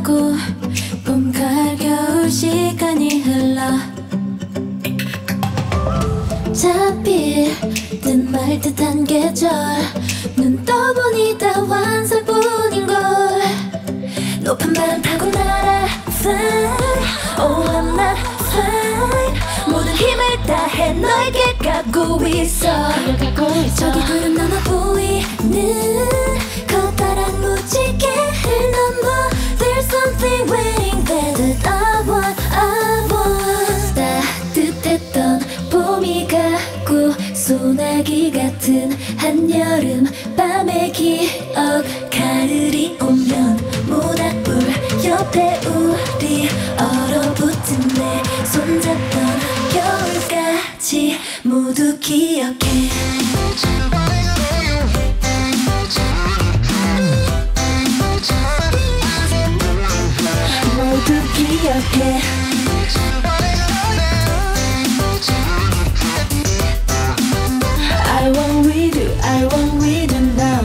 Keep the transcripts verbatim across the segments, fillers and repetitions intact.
지나고 봄, 가을, 겨울 시간이 흘러 잡힐 듯 말 듯한 계절 눈 떠보니 다 환상뿐인걸 높은 바람 타고 날아 fly Oh I'm not fine 모든 힘을 다해 너에게 가고 있어 저기 구름 넘어 보이는 커다란 무지개를 넘어 There's something waiting there that I want, I want 따뜻했던 봄이 가고 소나기 같은 한여름 밤의 기억 가을이 오면 모닥불 옆에 우리 얼어붙은 내 손잡던 겨울까지 모두 기억해 모두 기억해 I want with you, I want with you now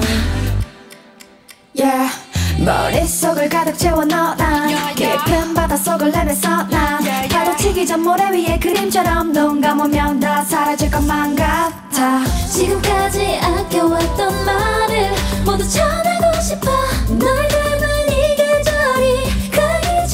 Yeah 머릿속을 가득 채워 넣어 난 깊은 바닷속을 내뱉어 난 파도 치기 전 모래 위에 그림처럼 눈 감으면 다 사라질 것만 같아 지금까지 아껴왔던 말을 모두 전하고 싶어 널 닮은 이 계절이 가기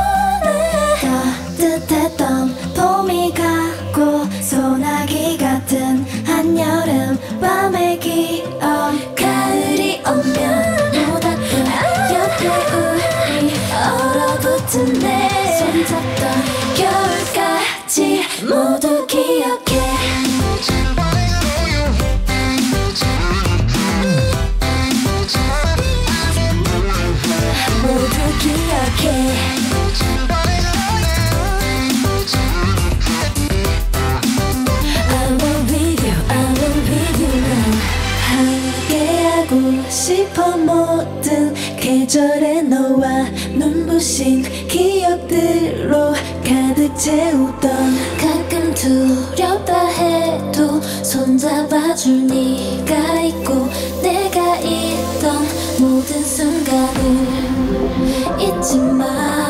전에 따뜻했던 봄이 가고 소나기 같은 한여름 밤의 기억 가을이 오면 모닥불 옆에 우리 얼어붙은 내 손잡던 겨울까지 모두 기억해 모두 기억해 I want with you, I want with you now 함께하고 싶어 모든 계절의 너와 눈부신 기억들로 가득 채우던 가끔 두렵다 해도 손잡아줄 네가 있고 내가 있던 모든 순간을 잊지 마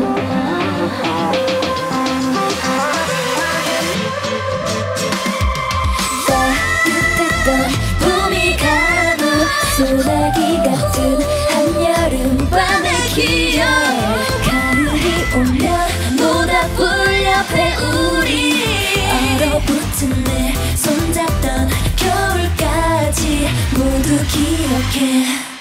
따뜻했던 봄이 가고 소나기 같은 한여름 밤의 기억 가을이 오면 모닥불 옆에 우리 얼어붙은 내 손잡던 겨울까지 모두 기억해